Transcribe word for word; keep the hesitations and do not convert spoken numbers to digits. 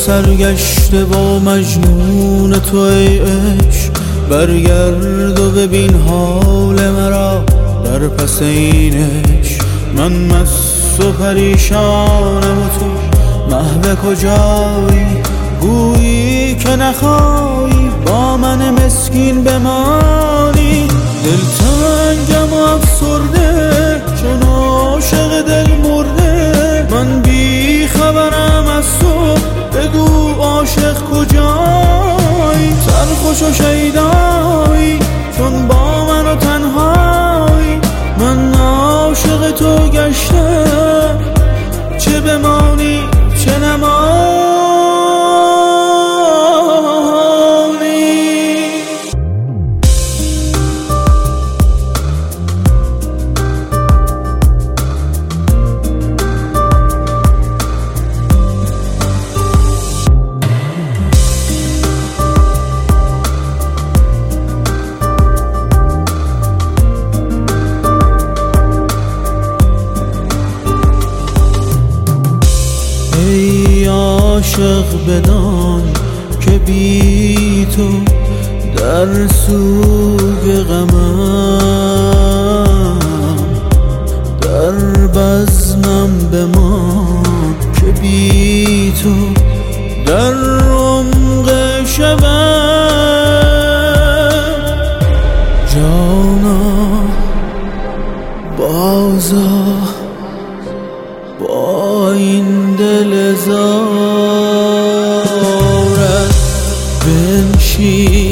سرگشته با مجنون تو ای عشق، برگرد و ببین حال مرا در پس این عشق. من مست و پریشانم و تو محو کجایی، گویی که نخواهی با من مسکین بمانی. دلتنگم و افسرده چون عاشق دل مرده، من بی خبرم از تو، بگو عاشق کجایی. سرخوش و شیدایی چون با من و تنهایی، من عاشق تو گشتم، چه بمانی چه نمانی. ای عاشق بدان که بی تو در سوگ غمم، در بزمم بمان که بی تو در عمق شبم. جانا بازا با این دل زارت بنشین